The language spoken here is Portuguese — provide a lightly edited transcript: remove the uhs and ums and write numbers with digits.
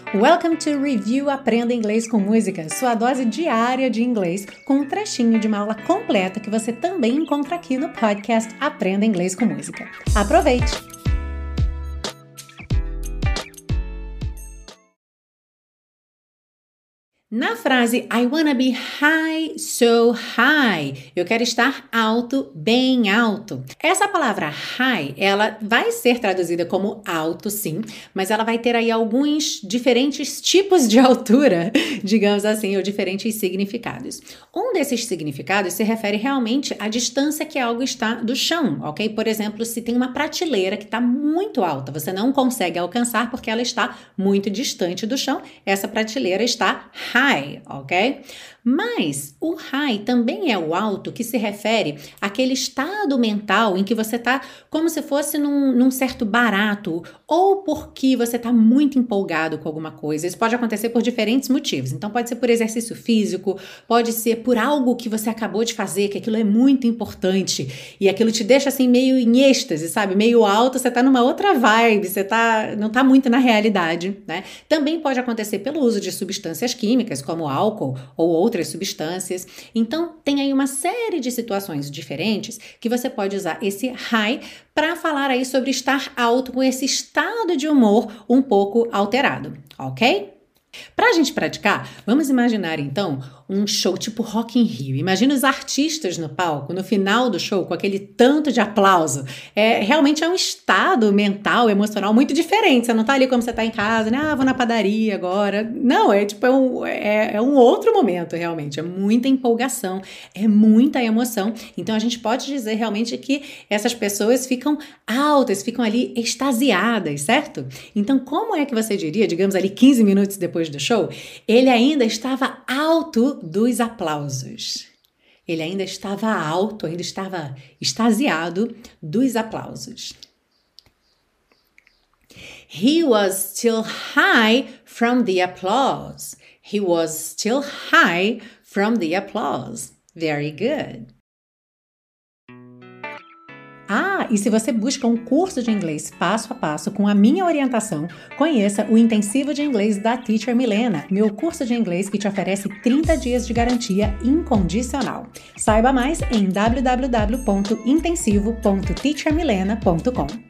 Welcome to Review Aprenda Inglês com Música, sua dose diária de inglês com um trechinho de uma aula completa que você também encontra aqui no podcast Aprenda Inglês com Música. Aproveite! Na frase I wanna be high, so high, eu quero estar alto, bem alto. Essa palavra high, ela vai ser traduzida como alto, sim, mas ela vai ter aí alguns diferentes tipos de altura, digamos assim, ou diferentes significados. Um desses significados se refere realmente à distância que algo está do chão, ok? Por exemplo, se tem uma prateleira que está muito alta, você não consegue alcançar porque ela está muito distante do chão, essa prateleira está high, ok? Mas o high também é o alto que se refere àquele estado mental em que você está como se fosse num certo barato ou porque você está muito empolgado com alguma coisa. Isso pode acontecer por diferentes motivos. Então pode ser por exercício físico, pode ser por algo que você acabou de fazer, que aquilo é muito importante e aquilo te deixa assim meio em êxtase, sabe? Meio alto, você está numa outra vibe, você não está muito na realidade, né? Também pode acontecer pelo uso de substâncias químicas, como álcool ou outras substâncias. Então, tem aí uma série de situações diferentes que você pode usar esse high para falar aí sobre estar alto com esse estado de humor um pouco alterado, ok? Para a gente praticar, vamos imaginar então um show tipo Rock in Rio. Imagina os artistas no palco, no final do show, com aquele tanto de aplauso. Realmente é um estado mental, emocional muito diferente. Você não tá ali como você tá em casa, né? Vou na padaria agora. Não, é um outro momento, realmente. É muita empolgação, é muita emoção. Então a gente pode dizer realmente que essas pessoas ficam altas, ficam ali extasiadas, certo? Então como é que você diria, digamos ali 15 minutos depois do show, ele ainda estava alto dos aplausos. Ele ainda estava alto, ainda estava extasiado dos aplausos. He was still high from the applause. He was still high from the applause. Very good. E se você busca um curso de inglês passo a passo com a minha orientação, conheça o Intensivo de Inglês da Teacher Milena, meu curso de inglês que te oferece 30 dias de garantia incondicional. Saiba mais em www.intensivo.teachermilena.com.